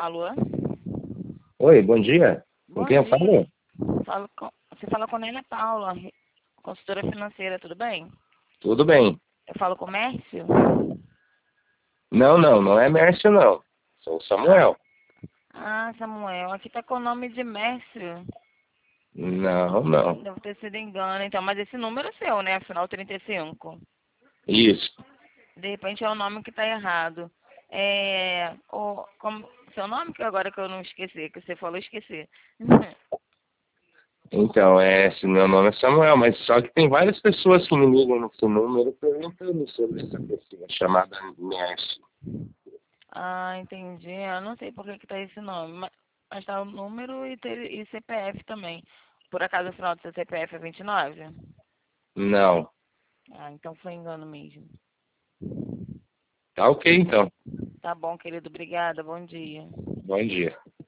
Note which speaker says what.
Speaker 1: Alô?
Speaker 2: Oi, bom dia. Com
Speaker 1: Bom
Speaker 2: quem eu
Speaker 1: dia.
Speaker 2: falo?
Speaker 1: Você fala com a Nélia Paula, consultora financeira, tudo bem?
Speaker 2: Tudo bem.
Speaker 1: Eu falo com o Mércio?
Speaker 2: Não é Mércio, não. Sou o
Speaker 1: Ah,
Speaker 2: Samuel.
Speaker 1: Samuel, aqui tá com o nome de Mércio.
Speaker 2: Não.
Speaker 1: Deve ter sido engano, então, mas esse número é seu, né? Afinal, 35.
Speaker 2: Isso.
Speaker 1: De repente é o nome que tá errado. Seu nome, que agora que eu não esqueci, que você falou, eu esqueci.
Speaker 2: Então, esse meu nome é Samuel, mas só que tem várias pessoas que me ligam nesse número perguntando sobre essa pessoa chamada Mércio.
Speaker 1: Entendi. Eu não sei por que que tá esse nome, mas tá o número e CPF também. Por acaso o final do seu CPF é 29?
Speaker 2: Não.
Speaker 1: Então foi engano mesmo.
Speaker 2: Tá ok, então.
Speaker 1: Tá bom, querido. Obrigada. Bom dia.
Speaker 2: Bom dia.